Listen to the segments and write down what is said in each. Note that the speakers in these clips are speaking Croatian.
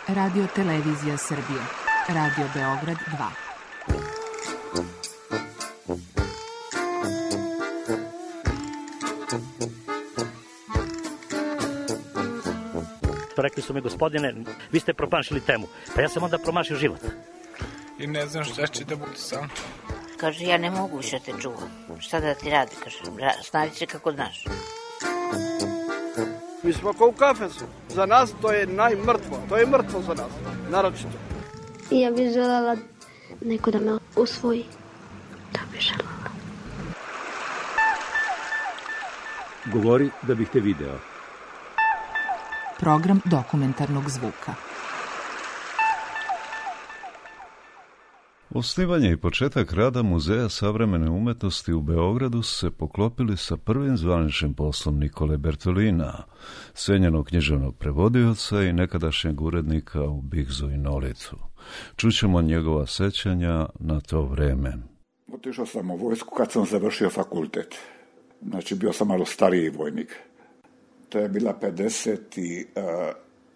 Radio Televizija Srbije. Radio Beograd 2. Rekli su mi, gospodine, vi ste promašili temu. Pa ja sam onda promašio život. I ne znam šta će da bude sam. Kaže, ja ne mogu više te čuvam. Šta da ti radi? Kaže, snađi se kako znaš. Mi smo kao u kafesu. Za nas to je najmrtvo. To je mrtvo za nas. Naročito. I ja bih željela neko da me usvoji. Da bih željela. Govori da bih te video. Program dokumentarnog zvuka. Osnivanje i početak rada Muzeja savremene umetnosti u Beogradu su se poklopili sa prvim zvaničnim poslom Nikole Bertolina, cenjenog književnog prevodioca i nekadašnjeg urednika u Bigzu i Nolicu. Čućemo njegova sećanja na to vreme. Otišao sam u vojsku kad sam završio fakultet. Znači, bio sam malo stariji vojnik. To je bila 57.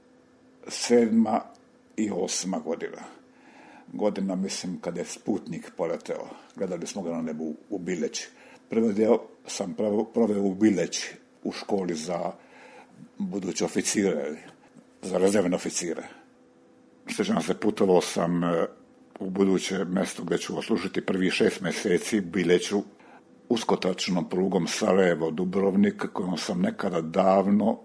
i 8. godina. Godina, mislim, kada je Sputnik poleteo. Gledali smo ga na nebu u Bileći. Prvi dio sam proveo u Bileći, u školi za buduće oficire, za rezervne oficire. Sjećam se, putovao sam u buduće mjesto gdje ću oslužiti prvih 6 mjeseci Bileću, uskotračnom prugom Sarajevo-Dubrovnik, kojom sam nekada davno,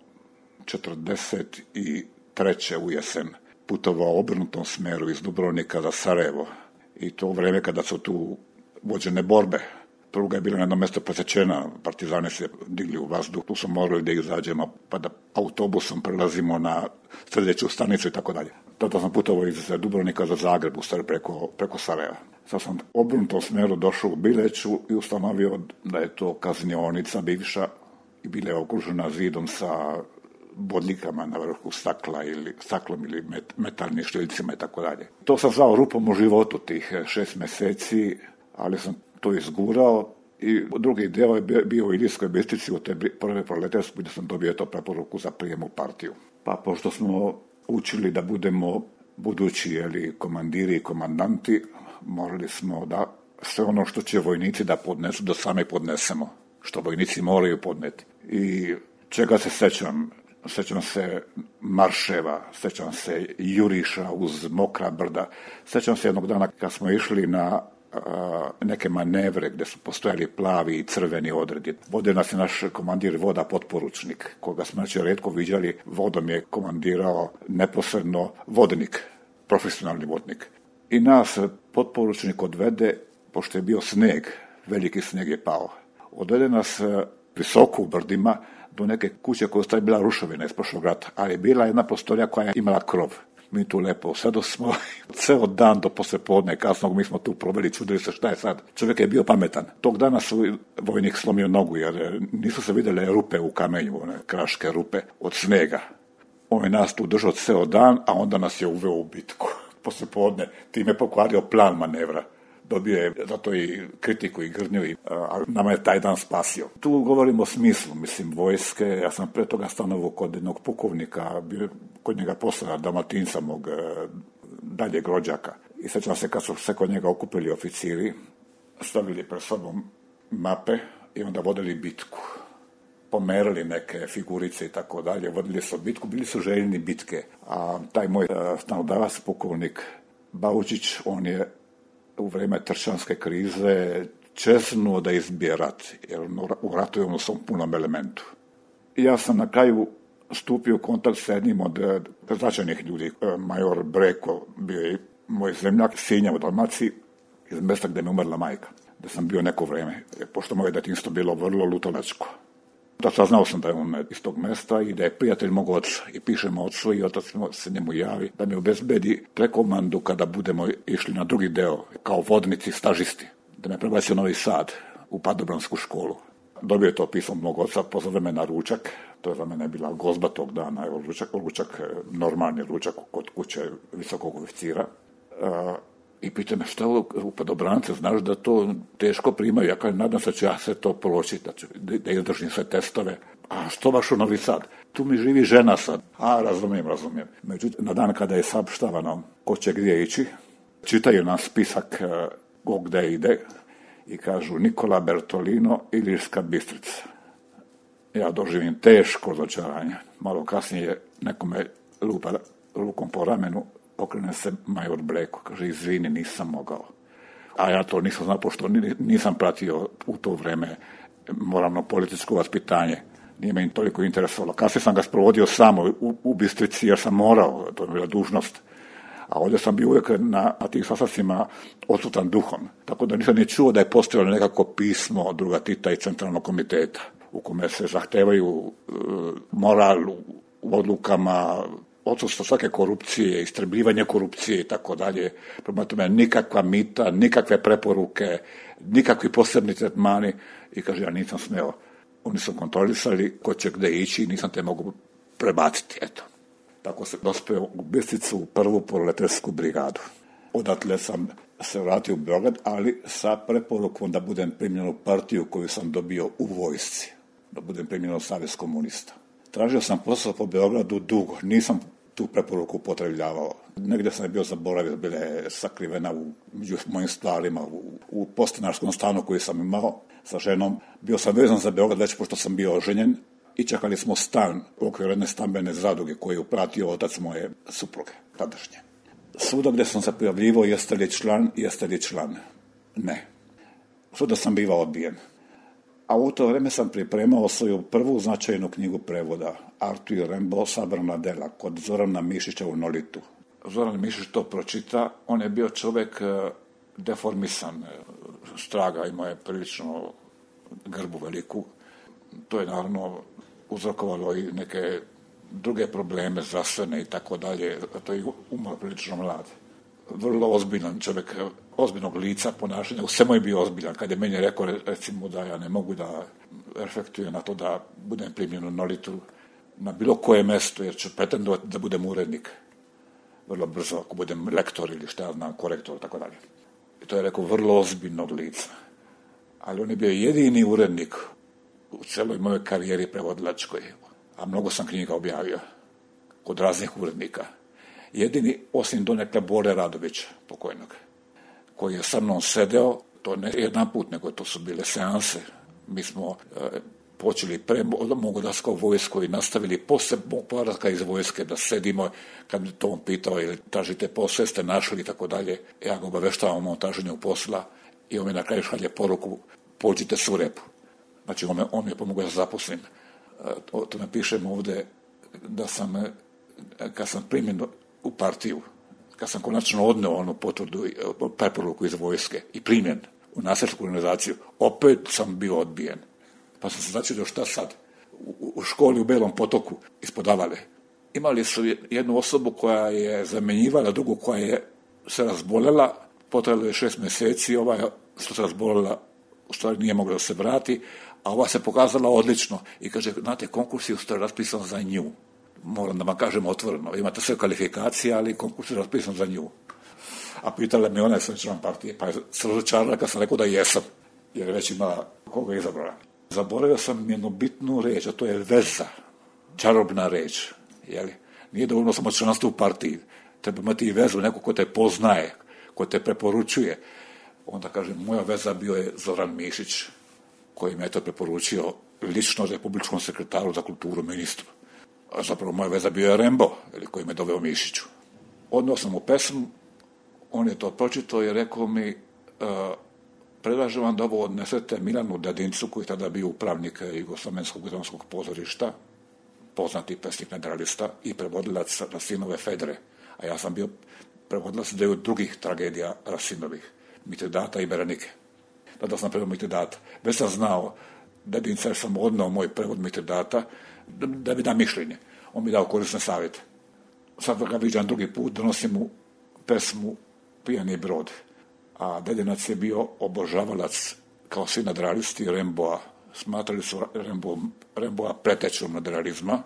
43. u jesen, putovao u obrnutom smeru iz Dubrovnika za Sarajevo. I to u vrijeme kada su tu vođene borbe. Pruga je bila na jedno mjesto presečena, partizani se digli u vazduh, tu smo morali da izađemo, pa da autobusom prelazimo na sljedeću stanicu i tako dalje. Tada sam putovao iz Dubrovnika za Zagreb, u stvari preko Sarajeva. Sad sam u obrnutom smeru došao u Bileću i ustanovio da je to kaznionica bivša i bila je okružena zidom sa bodljikama na vrhu staklom ili metalnim štiljcima i tako dalje. To sam zvao rupom u životu tih 6 mjeseci, ali sam to izgurao i drugi deo je bio u Ilirskoj Bistrici u te prve proletarske gdje sam dobio to preporuku za prijem u partiju. Pa pošto smo učili da budemo budući komandiri i komandanti, morali smo da sve ono što će vojnici da podnesu, da sami podnesemo, što vojnici moraju podneti. I čega se sećam? Sećam se marševa, sećam se juriša uz mokra brda, sećam se jednog dana kad smo išli na neke manevre gdje su postojali plavi i crveni odredi. Vodio nas je naš komandir voda potporučnik, koga smo rijetko viđali. Vodom je komandirao neposredno vodnik, profesionalni vodnik. I nas potporučnik odvede, pošto je bio sneg, veliki sneg je pao. Odvede nas visoko u brdima do neke kuće koja je bila ruševina iz prošlog rata, ali je bila jedna prostorija koja je imala krov. Mi tu lepo sedosmo, ceo dan do poslijepodne kasnog mi smo tu proveli, čudili se šta je sad. Čovjek je bio pametan. Tog dana su vojnik slomio nogu jer nisu se vidjele rupe u kamenju, one kraške rupe od snega. On je nas tu držao ceo dan, a onda nas je uveo u bitku. Poslijepodne time pokvario plan manevra. Dobio je zato i kritiku i grdnju, a nama je taj dan spasio. Tu govorimo o smislu, mislim, vojske. Ja sam pre toga stanovao kod jednog pukovnika, bio kod njega posla Dalmatinca, mog daljeg rođaka. I sećam se kad su se kod njega okupili oficiri, stavili pred sobom mape i onda vodili bitku. Pomerali neke figurice i tako dalje, vodili su bitku, bili su željni bitke. A taj moj stanodavac, pukovnik Baučić, on je u vrijeme tršćanske krize čeznuo da izbije rat, jer u ratu je u svom punom elementu. I ja sam na kraju stupio u kontakt s jednim od značajnih ljudi, major Breko, bio je moj zemljak, Sinja u Dalmaciji, iz mjesta gdje mi umrla majka, gdje sam bio neko vrijeme, pošto moje detinjstvo bilo vrlo lutolačko. Da saznao sam da je on iz tog mjesta i da je prijatelj mog oca. I pišemo ocu i otac se njemu javi da mi obezbedi prekomandu kada budemo išli na drugi deo, kao vodnici, stažisti. Da me prebaci u Novi Sad, u Padobransku školu. Dobio je to pismo mog oca, pozove me na ručak. To je za mene bila gozba tog dana. Ručak, normalni ručak kod kuće visokog oficira. I pita me šta u Padobrance, znaš da to teško primaju, ja kažem, nadam se da ću ja sve to položiti, da izdržim sve testove. A što baš u Novi Sad? tu mi živi žena sad. A, razumijem. Međutim, na dan kada je saopštavano ko će gdje ići, čitaju nam spisak ko gdje ide i kažu Nikola Bertolino, Ilirska Bistrica. Ja doživim teško razočaranje. Malo kasnije nekome lupa rukom po ramenu, okrene se major Bleko, kaže izvini, nisam mogao. A ja to nisam znao, pošto nisam pratio u to vrijeme moralno političko vaspitanje. Nije me toliko interesovalo. Kasnije sam ga sprovodio samo u Bistrici jer sam morao, to je bila dužnost. A ovdje sam bio uvijek na tih sastancima odsutan duhom. Tako da nisam ni čuo da je postojalo nekako pismo od druga Tita i centralnog komiteta u kome se zahtevaju moral u odlukama, odsustvo svake korupcije, istrebljivanje korupcije i tako dalje. Prema tome nikakva mita, nikakve preporuke, nikakvi posebni tretmani. I kaže, ja nisam smeo. Oni su kontrolisali ko će gdje ići i nisam te mogu prebaciti, eto. Tako se dospeo u Bistricu u prvu proletetsku brigadu. Odatle sam se vratio u Beograd, ali sa preporukom da budem primljen u partiju koju sam dobio u vojsci. Da budem primljen u Savez komunista. Tražio sam posao po Beogradu dugo, nisam tu preporuku upotrebljavao. Negdje sam je bio zaboravio, bila je sakrivena među mojim stvarima u podstanarskom stanu koji sam imao sa ženom. Bio sam vezan za Beograd već pošto sam bio oženjen i čekali smo stan u okviru jedne stambene zadruge koju je upratio otac moje supruge, tadašnje. Svuda gdje sam se prijavljivao, jeste li član? Ne. Svuda sam bivao odbijen. A u to vrijeme sam pripremao svoju prvu značajnu knjigu prevoda, Arthur Rimbaud, sabrana dela, kod Zorana Mišića u Nolitu. Zoran Mišić to pročita, on je bio čovjek deformisan, straga, imao je prilično grbu veliku. To je naravno uzrokovalo i neke druge probleme zdravstvene i tako dalje, to je umro prilično mlad. Vrlo ozbiljan čovjek, ozbiljnog lica, ponašanja, u svemu je bio ozbiljan. Kad je meni rekao, recimo, da ja ne mogu da reflektujem na to da budem primljen u Nolitu na bilo koje mjesto, jer ću pretendovati da budem urednik. Vrlo brzo, ako budem lektor ili šta ja znam, korektor i tako dalje. I to je rekao vrlo ozbiljnog lica. Ali on je bio jedini urednik u celoj mojoj karijeri prevodilačkoj, a mnogo sam knjiga objavio kod raznih urednika. Jedini, osim donekle Bore Radovića, pokojnog, koji je sa mnom sedeo, to ne jedan put, nego to su bile seanse. Mi smo počeli pre Mogodarskog vojsko i nastavili poslije povratka iz vojske da sedimo, kad mi to on pitao ili tražite posao, jeste našli i tako dalje. Ja ga obaveštavam o traženju posla i on mi na kraju šalje poruku, pođite su repu. Znači, on mi je pomogao da zaposlim. To napišem ovdje da sam, kad sam primjen u partiju, kad sam konačno odneo onu potvrdu, preporuku iz vojske i primjen u nasljedsku organizaciju, opet sam bio odbijen. Pa sam se začudio šta sad. U školi u Belom Potoku ispod Avale imali su jednu osobu koja je zamjenjivala drugu koja je se razbolela, potrajalo je 6 mjeseci, ova što se razbolela u stvari nije mogla da se vrati, a ova se pokazala odlično i kaže, znate, konkurs je u stvari raspisan za nju. Moram da vam kažem otvoreno, imate sve kvalifikacije, ali konkurs je raspisan za nju. A pitala me ona je član partije, pa je se razočarala kad sam rekao da jesam, jer je već imala koga je izabrala. Zaboravio sam jednu bitnu reč, a to je veza, čarobna reč. Jeli? Nije dovoljno samo članstvo u partiji, treba imati i vezu, neko ko te poznaje, ko te preporučuje. Onda kažem, moja veza bio je Zoran Mišić, koji me je to preporučio lično republičkom sekretaru za kulturu, ministru. A zapravo moja veza bio je Rembo, koji me doveo Mišiću. Odneo sam mu pesmu, on je to pročitao i rekao mi, predlažem vam da ovo odnesete Milanu Dedincu, koji tada bio upravnik Jugoslovenskog dramskog pozorišta, poznati pesnik nadrealista i prevodilac Rasinove Fedre. A ja sam bio prevodilac dviju drugih tragedija Rasinovih, Mitridata i Berenike. Tada sam prevod Mitridata. Već sam znao Dedinca jer sam odneo moj prevod Mitridata da mi da mišljenje. On mi dao korisne savjete. Sad ga viđam drugi put, donosim mu pesmu Pijani brod. A Dedinac je bio obožavalac, kao svi nadrealisti, Remboa. Smatrali su Remboa pretečom nadrealizma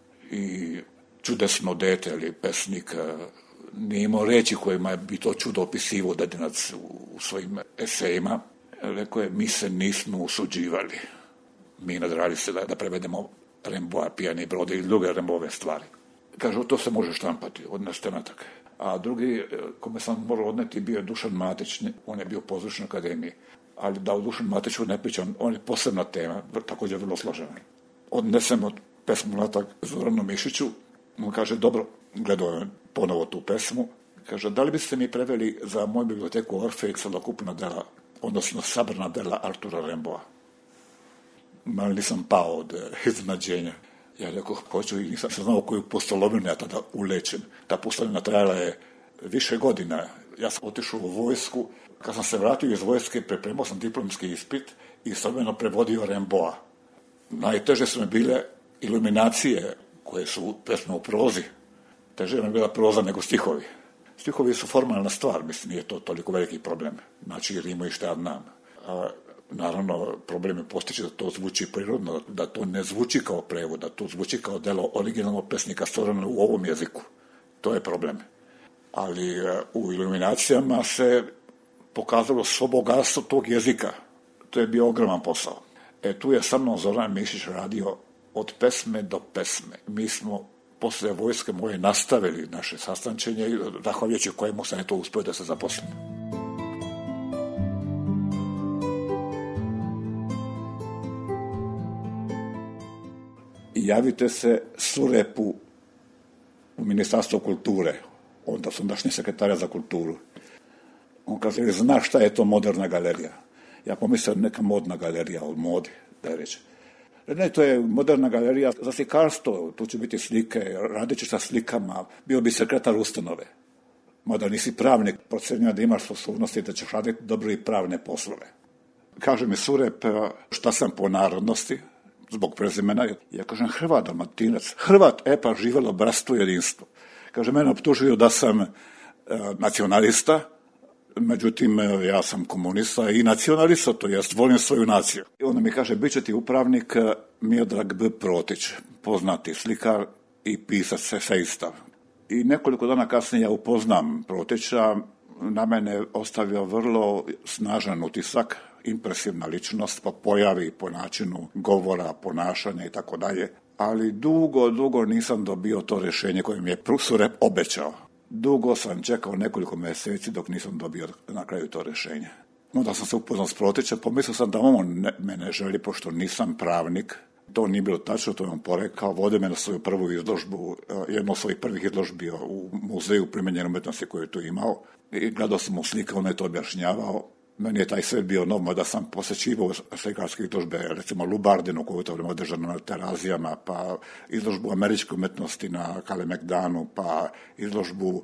i čudesno dete, ili pesnik, nije imao reći kojima bi to čudo opisivao Dedinac u svojim esejima. Rekao je, mi se nismo usuđivali, mi nadrealisti, da prevedemo Remboa, Pijani brod i druge Rembove stvari. Kaže, to se može štampati, odneste natak. A drugi, kome sam morao odneti, bio je Dušan Matić, on je bio u pozorišnoj akademiji. Ali da o Dušan Matiću ne pričam, on je posebna tema, također vrlo složena. Odnesemo pesmu natak Zoranu Mišiću, on kaže, dobro, gledao je ponovo tu pesmu, kaže, da li biste mi preveli za moju biblioteku Orfej celokupna dela, odnosno sabrana dela Artura Remboa. Malo nisam pao od iznenađenja. Ja rekao, hoću, i nisam znao koju pustolovinu ja tada ulećem. Ta pustolovina trajala je više godina. Ja sam otišao u vojsku. Kad sam se vratio iz vojske, pripremao sam diplomski ispit i istovremeno prevodio Remboa. Najteže su mi bile iluminacije koje su pesme u prozi. Teže mi je bila proza nego stihovi. Stihovi su formalna stvar, mislim, nije to toliko veliki problem. Znači, rimu i šta znam. A naravno, problem je postići da to zvuči prirodno, da to ne zvuči kao prevod, da to zvuči kao delo originalnog pesnika stvoreno u ovom jeziku. To je problem. Ali u iluminacijama se pokazalo svo bogatstvo tog jezika. To je bio ogroman posao. Tu je sa mnom Zoran Mišić radio od pesme do pesme. Mi smo poslije vojske moje nastavili naše sastančenje, zahvaljujući kojemu sam to uspio da se zaposlim. Javite se Surepu u Ministarstvu kulture, onda su ondašnji sekretarja za kulturu. On kaže, znaš šta je to moderna galerija? Ja pomislio neka modna galerija od modi, da je reći. Ne, to je moderna galerija za slikarstvo, tu će biti slike, radit će sa slikama, bio bi sekretar ustanove. Mada nisi pravnik, procenjuje da imaš sposobnosti da ćeš raditi dobro i pravne poslove. Kaže mi Surep, šta sam po narodnosti, zbog prezimena, ja kažem Hrvat, Dalmatinac, Hrvat, pa živjelo bratstvo i jedinstvo. Kaže, mene optužuju da sam nacionalista, međutim, ja sam komunista i nacionalista, to jest volim svoju naciju. I onda mi kaže, bit će ti upravnik Miodrag B. Protić, poznati slikar i pisac eseista. I nekoliko dana kasnije ja upoznam Protića, na mene ostavio vrlo snažan utisak, impresivna ličnost po pojavi, po načinu govora, ponašanja i tako dalje. Ali dugo nisam dobio to rješenje koje mi je Surep obećao. Dugo sam čekao nekoliko mjeseci dok nisam dobio na kraju to rješenje. Onda sam se upoznao s Protićem, pomislio sam da on mene želi, pošto nisam pravnik. To nije bilo tačno, to je on porekao. Vodio me na svoju prvu izložbu, jednu od svojih prvih izložbi u muzeju primenjene umjetnosti koju je tu imao. I gledao sam mu slike, on je to objašnjavao. Meni je taj svet bio nov, da sam posjećivao slikarske izložbe, recimo Lubardinu, koju je to vrijeme održano na Terazijama, pa izložbu američke umjetnosti na Kalemegdanu, pa izložbu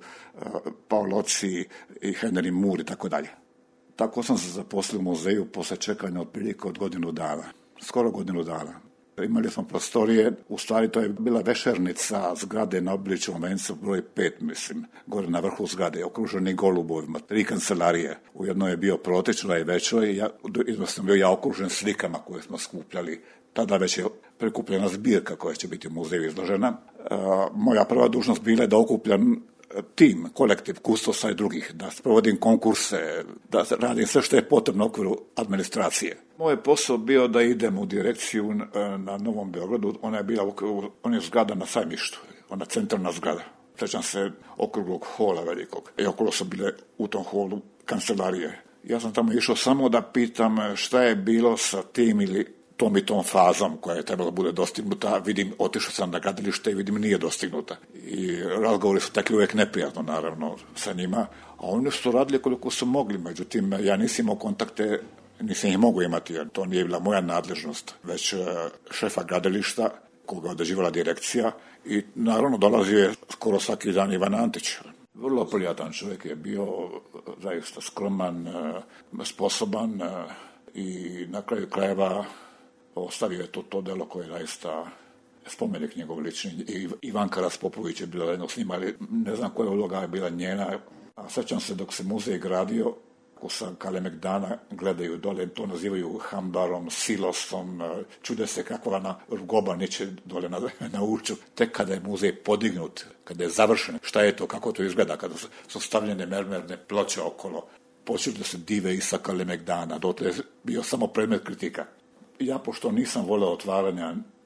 Paoloci i Henry Moore i tako dalje. Tako sam se zaposlio u muzeju posle čekanja otprilike od godinu dana, skoro godinu dana. Imali smo prostorije, u stvari to je bila vešernica zgrade na Obilićevom vencu, broj 5, mislim, gore na vrhu zgrade, okruženi golubovima, 3 kancelarije. U jednoj je bio Protić, i većoj, jedno sam bio ja okružen slikama koje smo skupljali. Tada već je prikupljena zbirka koja će biti u muzeju izložena. Moja prva dužnost bila je da okupljam tim, kolektiv kustosa i drugih, da provodim konkurse, da radim sve što je potrebno u okviru administracije. Moj posao bio da idem u direkciju na Novom Beogradu, ona je bila on je zgrada na Sajmištu, ona centralna zgrada. Sjećam se okruglog hola velikog i okolo su bile u tom holu kancelarije. Ja sam tamo išao samo da pitam šta je bilo sa tim ili tom i tom fazom koja je trebala bude dostignuta, vidim, otišao sam na gradilište i vidim nije dostignuta. I razgovori su tekli uvijek neprijatno, naravno, sa njima, a oni su radili koliko su mogli, međutim, ja nisam imao kontakte, nisam ih mogu imati, jer to nije bila moja nadležnost, već šefa gradilišta, koga je određivala direkcija, i naravno dolazio je skoro svaki dan Ivan Antić. Vrlo prijatan čovjek je bio, zaista skroman, sposoban i na kraju krajeva ostavio je to delo koje je zaista spomenik njegov lični. I Ivanka Raspopović je bila jednog s njima, ali ne znam koja uloga je bila njena. A sjećam se dok se muzej gradio, ako sa Kalemegdana gledaju dole, to nazivaju hambarom, silosom, čude se kakva ona rugoba neće dole na Uču. Tek kada je muzej podignut, kada je završen, šta je to, kako to izgleda, kada su stavljene mermerne ploče okolo, počeli da se dive i sa Kalemegdana, dotle je bio samo predmet kritika. Ja, pošto nisam voleo otvaranja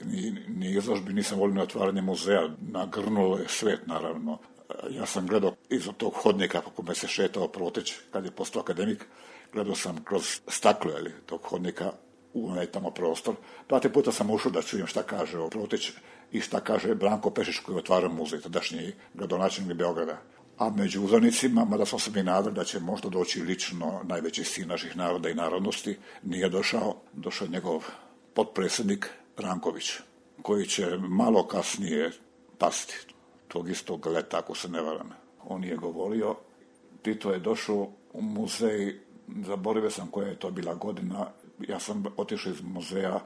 ni izložbi, nisam volio na otvaranje muzeja, nagrnulo je svet, naravno. Ja sam gledao iz tog hodnika po kome se šetao Proteć, kad je postao akademik, gledao sam kroz staklo tog hodnika u onaj tamo prostor. 2 puta sam ušao da čujem šta kaže o Proteć i šta kaže Branko Pešić koji je otvarao muzej, tadašnji gradonačelnik Beograda. A među uzornicima, mada smo se mi nadali da će možda doći lično najveći sin naših naroda i narodnosti, nije došao je njegov potpredsjednik Ranković, koji će malo kasnije pasti, tog istog leta, ako se ne varam. On je govorio, Tito je došao u muzej, zaboravio sam koja je to bila godina, ja sam otišao iz muzeja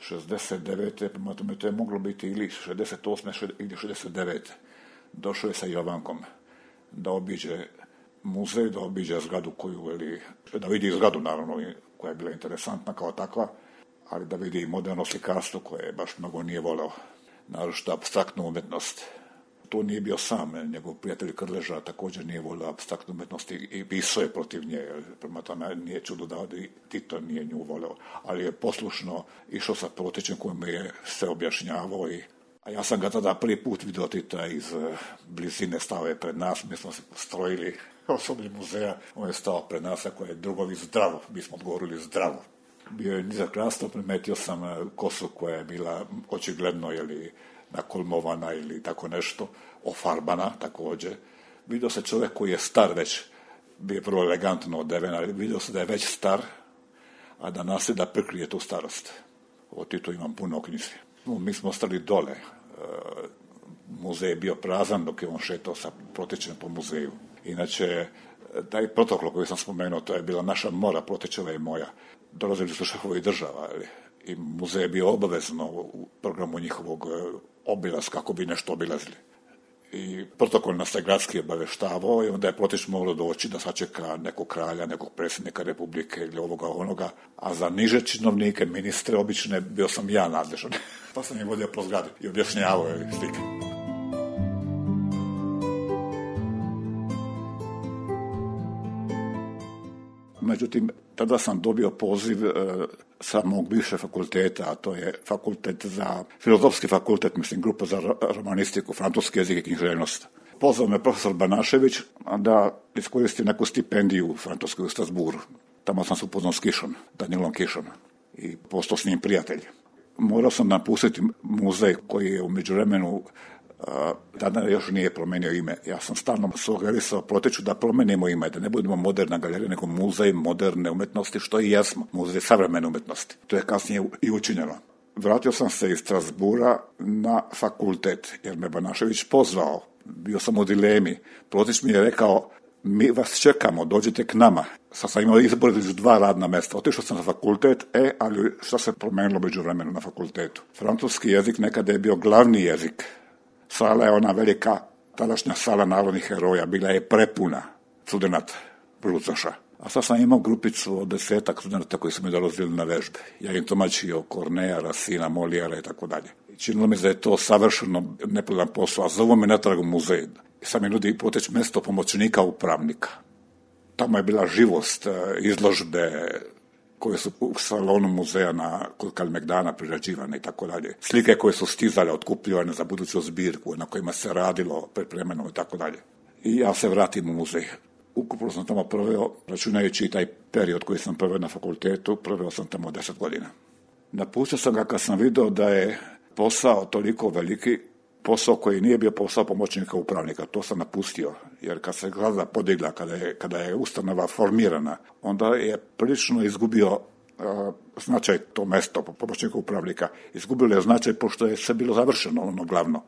69. Prema tome to je moglo biti ili 68. ili 69. Došao je sa Jovankom da obiđe muzej, da obiđe zgradu da vidi zgradu naravno koja je bila interesantna kao takva, ali da vidi i moderno slikarstvo koje baš mnogo nije voleo, naročito apstraktnu umjetnost. To nije bio sam, njegov prijatelj Krleža također nije volio apstraktnu umjetnost i pisao je protiv nje, prema tome nije čudo da Tito nije nju voleo, ali je poslušno išao sa Protećem kojim je sve objašnjavao a ja sam ga tada prvi put vidio Tita iz blizine, stao je pred nas, mi smo se strojili osoblje muzeja, on je stao pred nas, ako je drugovi zdravo, mi smo odgovorili zdravo. Bio je nizak rastao, primetio sam kosu koja je bila očigledno nakolmovana ili tako nešto, ofarbana također. Vidio se čovjek koji je star već, bio vrlo elegantno odeven, ali vidio se da je već star, a da nastoji da prikrije tu starost. O Titu imam puno u knjizi. Mi smo ostali dole. Muzej je bio prazan dok je on šetao sa Protečem po muzeju. Inače, taj protokol koji sam spomenuo, to je bila naša mora, Protečeva i moja. Dolazili su šefovi država, i muzej je bio obavezno u programu njihovog obilaska, kako bi nešto obilazili. I protokol nas je gradski obaveštavao i onda je Proteć moglo doći da sačeka nekog kralja, nekog predsjednika republike ili ovoga onoga, a za niže činovnike, ministre obične, bio sam ja nadležan. Pa sam im vodio po zgradi i objašnjavao slike. Međutim, tada sam dobio poziv sa mog bivše fakulteta, a to je filozofski fakultet, grupa za romanistiku, francuski jezik i književnost. Pozvao me profesor Banašević da iskoristim neku stipendiju u Francuskoj u Strasburu. Tamo sam se upoznao s Kišom, Danielom Kišom, i postao s njim prijatelj. Morao sam napustiti muzej koji je u međuvremenu tada još nije promenio ime. Ja sam stalno sugerisao Proteču da promenimo ime, da ne budemo moderna galerija, nego muzej moderne umjetnosti, što i jesmo, muzej savremene umjetnosti. To je kasnije i učinjeno. Vratio sam se iz Strasbura na fakultet, jer me Banašević pozvao. Bio sam u dilemi. Proteć mi je rekao, mi vas čekamo, dođite k nama. Sad sam imao izbor između 2 radna mjesta. Otišao sam na fakultet, ali šta se promenilo među vremenu na fakultetu? Francuski jezik nekada je bio glavni jezik. Sala je ona velika, tadašnja sala narodnih heroja, bila je prepuna studenata, brucoša. A sad sam imao grupicu od 10 studenta koji su mi dolazili na vežbe. Ja im tumačio Corneja, Racina, Molijera i tako dalje. Činilo mi se da je to savršeno nepledan posao, a zovu me natrag u muzej. Sad mi nudi Proteć mjesto pomoćnika upravnika. Tamo je bila živost, izložbe koje su u salonu muzeja kod Kalemegdana prirađivane i tako dalje. Slike koje su stizale, otkupljivane za buduću zbirku, na kojima se radilo, pripremeno i tako dalje. I ja se vratim u muzej. Ukupno sam tamo proveo, računajući i taj period koji sam proveo na fakultetu, proveo sam tamo 10 godina. Napustio sam ga kad sam vidio da je posao toliko veliki, posao koji nije bio posao pomoćnika upravnika, to sam napustio, jer kad se zgrada podigla, kada je ustanova formirana, onda je prilično izgubio značaj to mesto pomoćnika upravnika. Izgubilo je značaj pošto je sve bilo završeno, ono glavno.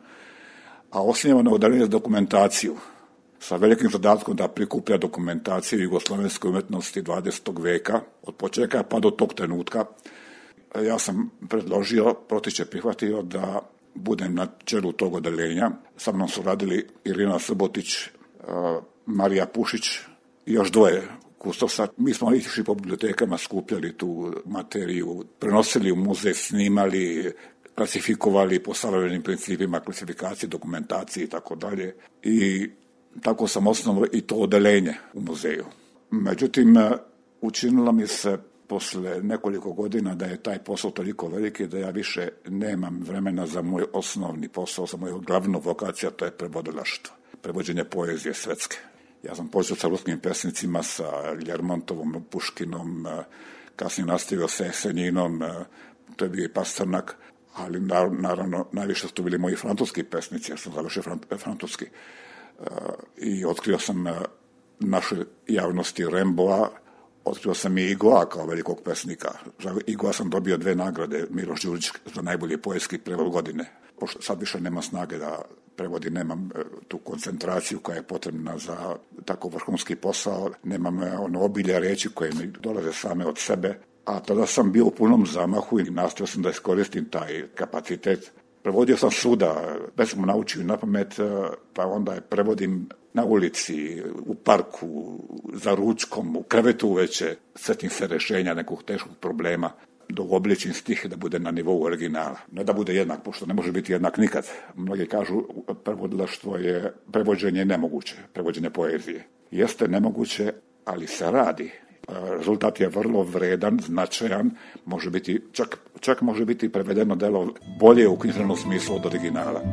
A osnivano je odeljenje za dokumentaciju, sa velikim zadatkom da prikuplja dokumentaciju jugoslovenske umjetnosti 20. veka, od početka pa do tog trenutka. Ja sam predložio, Proteć je prihvatio da budem na čelu tog odeljenja. Sa mnom su radili Irina Subotić, Marija Pušić i još 2 kustosa. Mi smo išli po bibliotekama, skupljali tu materiju, prenosili u muzej, snimali, klasifikovali po savremenim principima klasifikacije, dokumentacije i tako dalje. I tako sam osnovao i to odeljenje u muzeju. Međutim, učinilo mi se posle nekoliko godina da je taj posao toliko veliki da ja više nemam vremena za moj osnovni posao, za moju glavnu vokaciju, a to je prevodilaštvo, prevođenje poezije svetske. Ja sam počeo sa ruskim pesnicima, sa Ljermontovom, Puškinom, kasnije nastavio sa Esenjinom, to je bio i Pasternak, ali naravno najviše su to bili moji francuski pesnici, jer sam završio francuski. I otkrio sam našoj javnosti Remboa, otkrio sam i Igoa kao velikog pesnika. Za Igoa sam dobio 2 nagrade, Miloš Đurić za najbolji poetski prevod godine. Pošto sad više nema snage da prevodi, nemam tu koncentraciju koja je potrebna za tako vrhunski posao, nemam ono obilje reći koje mi dolaze same od sebe, a tada sam bio u punom zamahu i nastojao sam da iskoristim taj kapacitet. Prevodio sam svuda, već sam naučio na pamet, pa onda je prevodim na ulici, u parku, za ručkom, u krevetu uveče, setim se rešenja nekog teškog problema, dok obličim stih da bude na nivou originala. Ne da bude jednak, pošto ne može biti jednak nikad. Mnogi kažu prevodilaštvo je prevođenje nemoguće, prevođenje poezije. Jeste nemoguće, ali se radi. Rezultat je vrlo vredan, značajan, može biti, čak može biti prevedeno delo bolje u književnom smislu od originala.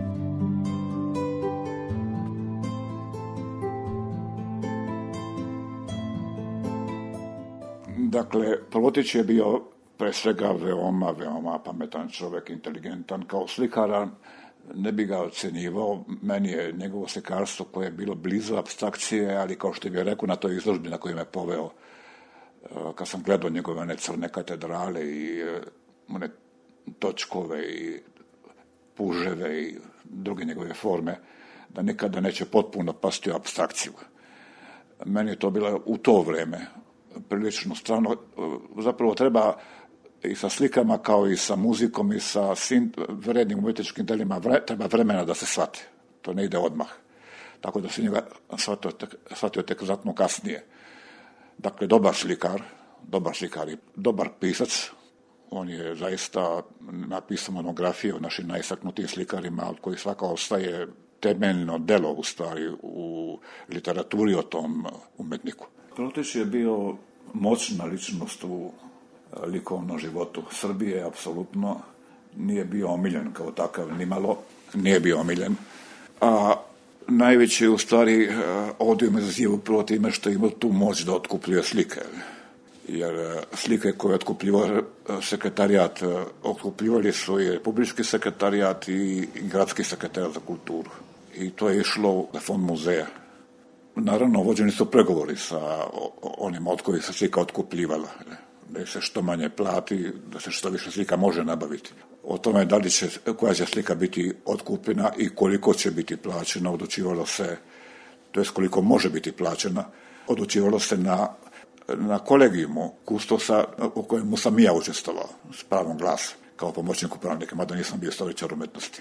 Dakle, Polotić je bio pre svega veoma pametan čovjek, inteligentan. Kao slikara ne bi ga ocenjivao. Meni je njegovo slikarstvo koje je bilo blizu apstrakcije, ali kao što bih rekao na toj izložbi na kojoj me poveo, kad sam gledao njegove one crne katedrale i one točkove i puževe i druge njegove forme, da nikada neće potpuno pasti u apstrakciju. Meni je to bilo u to vreme prilično strano. Zapravo treba i sa slikama kao i sa muzikom i sa svim vrednim umjetničkim delima treba vremena da se shvate. To ne ide odmah. Tako da se njega shvatio tek znatno kasnije. Dakle, dobar slikar i dobar pisac. On je zaista napisao monografije o našim najistaknutijim slikarima, od kojih svaka ostaje temeljno delo u stvari u literaturi o tom umetniku. Polotić je bio moćna ličnost u likovnom životu Srbije, apsolutno. Nije bio omiljen kao takav, nimalo. Nije bio omiljen. A najveći u stvari odium izaziva upravo time što ima tu moć da otkupljuje slike. Jer slike koje je otkupljivao sekretarijat, otkupljivali su i republički sekretarijat i gradski sekretarijat za kulturu. I to je išlo na fond muzeja. Naravno, vođeni su pregovori sa onima od kojih se slika otkupljivala. Da se što manje plati, da se što više slika može nabaviti. O tome da li će, koja će slika biti otkupljena i koliko će biti plaćena, odlučivalo se, to jest koliko može biti plaćena, odlučivalo se na kolegijumu kustosa u kojemu sam ja učestvovao s pravom glasa kao pomoćnik upravnika, mada nisam bio istoričar umetnosti.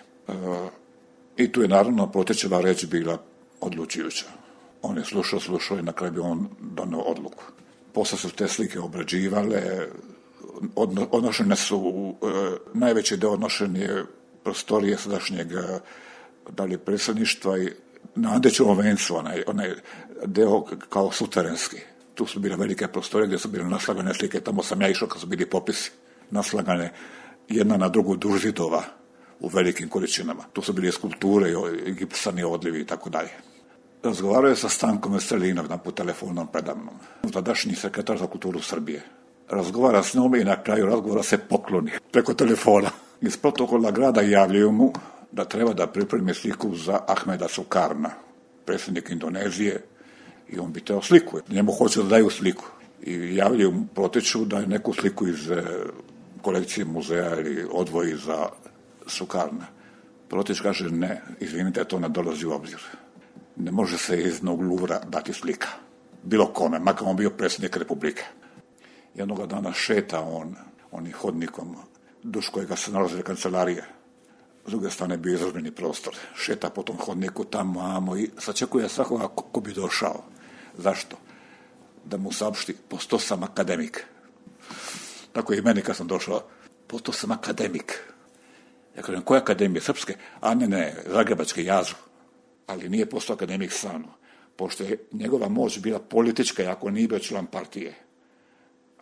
I tu je naravno Polotićeva reč bila odlučujuća. On je slušao i na kraju bi on donio odluku. Posle su te slike obrađivale, odnošene su, najveći deo odnošen je prostorije sadašnjeg dalje predsjedništva i na Andećevom vencu, onaj deo kao suterenski. Tu su bile velike prostorije gdje su bile naslagane slike, tamo sam ja išao kad su bili popisi naslagane jedna na drugu duž zidova u velikim količinama. Tu su bile skulpture, gipsani odlivi i tako dalje. Razgovarao je sa Stankom Veselinom po telefonom predavnom, tadašnji sekretar za kulturu Srbije. Razgovara s njom i na kraju razgovora se pokloni preko telefona. Iz protokola grada javljaju mu da treba da pripremi sliku za Ahmeda Sukarna, predsjednik Indonezije, i on bi teo sliku. Njemu hoće da daju sliku. I javljaju mu Polotiću da je neku sliku iz kolekcije muzeja ili odvoji za Sukarna. Polotić kaže ne, izvinite, to ne dolazi u obzir. Ne može se iz jednog Luvra dati slika. Bilo kome, makar on bio predsjednik Republike. Jednoga dana šeta onim hodnikom duž kojega se nalaze kancelarije. S druge strane bio izložbeni prostor. Šeta po tom hodniku tamo i sačekuje svakoga ko bi došao. Zašto? Da mu saopšti, postao sam akademik. Tako i meni kad sam došao, postao sam akademik. Ja kažem, koje akademije? Srpske? A ne, zagrebačke, Jazu. Ali nije postao akademik stvarno, pošto je njegova moć bila politička, ako nije bio član partije.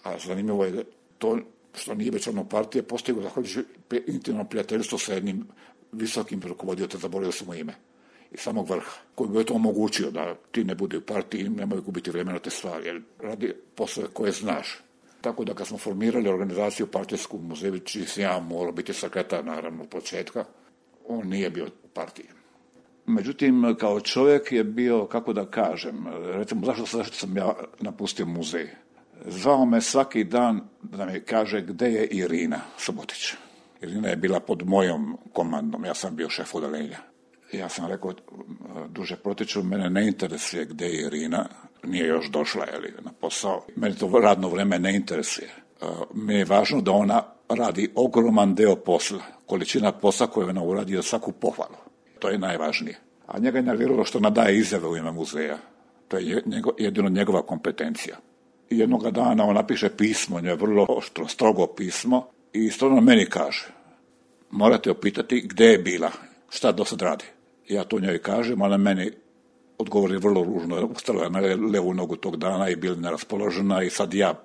A zanimljivo je to što nije već ono partije postigao zahvaljujući intimnom prijateljstvu sa jednim visokim rukovodiotem, zaboravio sam mu ime, iz samog vrha, koji bi to omogućio da ti ne bude u partiji, nemoj gubiti vremena na te stvari, jer radi posle koje znaš. Tako da kad smo formirali organizaciju partijsku Muzević, ja morao biti sekretar, naravno, od početka, on nije bio u partiji. Međutim, kao čovjek je bio, kako da kažem, recimo, zašto sam ja napustio muzej? Zvao me svaki dan da mi kaže gde je Irina Subotić. Irina je bila pod mojom komandom, ja sam bio šef odeljenja. Ja sam rekao, duže protiču, mene ne interesuje gde je Irina, nije još došla na posao. Mene to radno vreme ne interesuje. Meni je važno da ona radi ogroman deo posla, količina posla koju ona uradi za svaku pohvalu. To je najvažnije. A njega je nerviralo što nadaje izjave u ime muzeja. To je jedino njegova kompetencija. I jednoga dana on napiše pismo, nje je vrlo oštro, strogo pismo i stvarno meni kaže, morate opitati gde je bila, šta do sad radi. Ja to njoj kažem, ona meni odgovori vrlo ružno, ustala je na levu nogu tog dana i bila neraspoložena i sad ja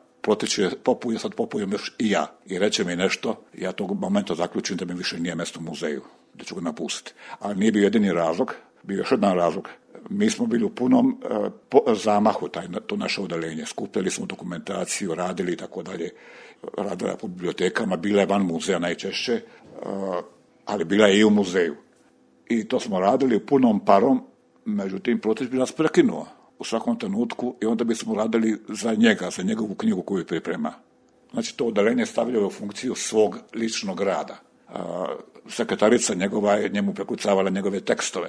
popujem još i ja. I reče mi nešto, ja tog momenta zaključim da mi više nije mjesto u muzeju, da ću ga napustiti. Ali nije bio jedini razlog, bio još jedan razlog. Mi smo bili u punom zamahu, to naše odeljenje. Skupljali smo dokumentaciju, radili i tako dalje. Radila po bibliotekama, bila je van muzeja najčešće, ali bila je i u muzeju. I to smo radili u punom parom, međutim, Protić bi nas prekinuo u svakom trenutku i onda bismo radili za njega, za njegovu knjigu koju priprema. Znači, to odeljenje stavljaju u funkciju svog ličnog rada. Sekretarica njegova je njemu prekucavala njegove tekstove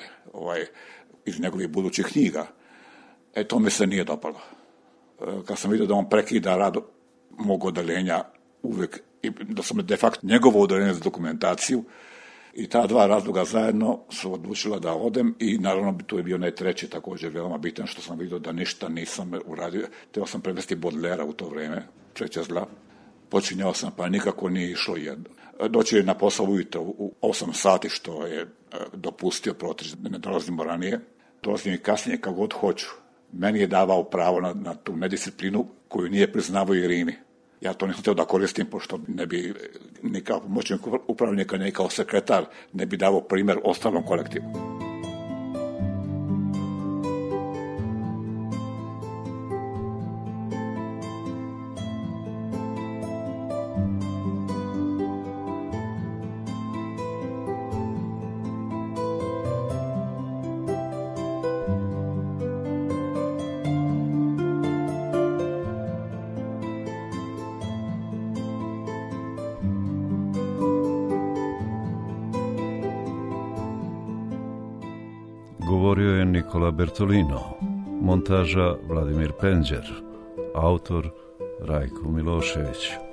iz njegovih budućih knjiga. To mi se nije dopalo. Kad sam vidio da on prekida rad mog odeljenja uvijek, i da sam de facto njegovo odeljenje za dokumentaciju, i ta dva razloga zajedno su odlučila da odem i naravno tu je bio treći također veoma bitan što sam vidio da ništa nisam uradio. Teo sam prevesti Baudelaire u to vrijeme, Treće zla. Počinjao sam pa nikako nije išlo jedno. Doći je na posao ujutro u 8 sati što je dopustio Protić da ne dolazimo ranije. Dolazim i kasnije kako god hoću. Meni je davao pravo na tu nedisciplinu koju nije priznavao Irini. Ja to nisam htio da koristim, pošto ne bi ni kao pomoćnik upravnika, ni kao sekretar ne bi davao primjer ostalom kolektivu. Govorio je Nikola Bertolino, montaža Vladimir Penđer, autor Rajko Milošević.